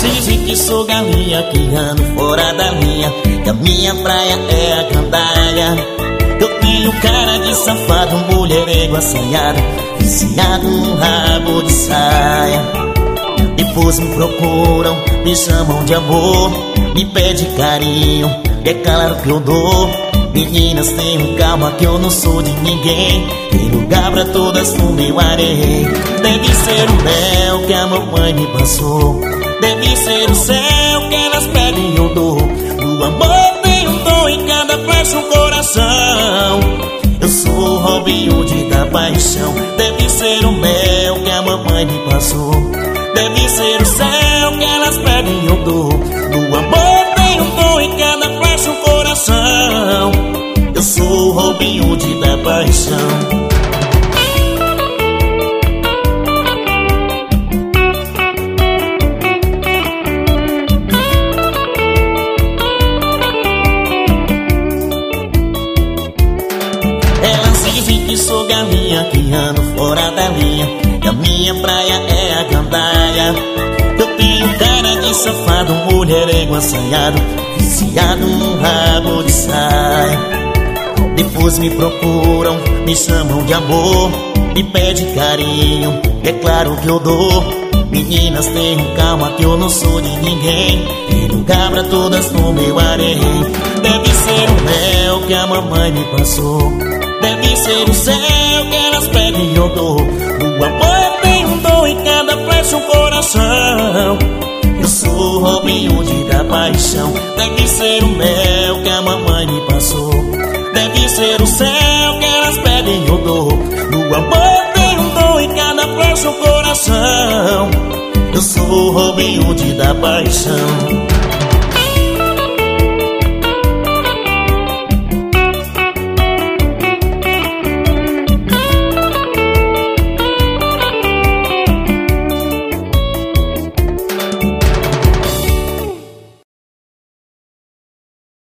dizem que sou galinha que ando fora da linha, que a minha praia é a gandaia. Eu tenho cara de safado, mulherengo assanhado, viciado num rabo de saia. Depois me procuram, me chamam de amor, me pede carinho, é claro que eu dou. Meninas, tenham calma que eu não sou de ninguém, tem lugar pra todas no meu harém. Deve ser o mel que a mamãe me passou, deve ser o céu que elas pedem eu dou. O amor tem um dom em cada flecha um coração. Eu sou o Robin Hood da paixão. Deve ser o mel que a mamãe me passou, deve ser o céu que elas pedem eu dou. O amor tem um dom em cada flecha um coração. Eu sou o Robin Hood da paixão. Que sou galinha que ando fora da linha, que a minha praia é a gandaia. Eu tenho cara de safado, mulherengo assanhado, viciado num rabo de saia. Depois me procuram, me chamam de amor, me pede carinho, é claro que eu dou. Meninas, tenham calma que eu não sou de ninguém, tem lugar pra todas no meu harém. Deve ser o mel que a mamãe me passou, deve ser o céu que elas pedem eu dou. O amor tem um dom em cada flecha um coração. Eu sou o Robin Hood da paixão. Deve ser o mel que a mamãe me passou, deve ser o céu que elas pedem eu dou. O amor tem um dom em cada flecha um coração. Eu sou o Robin Hood da paixão.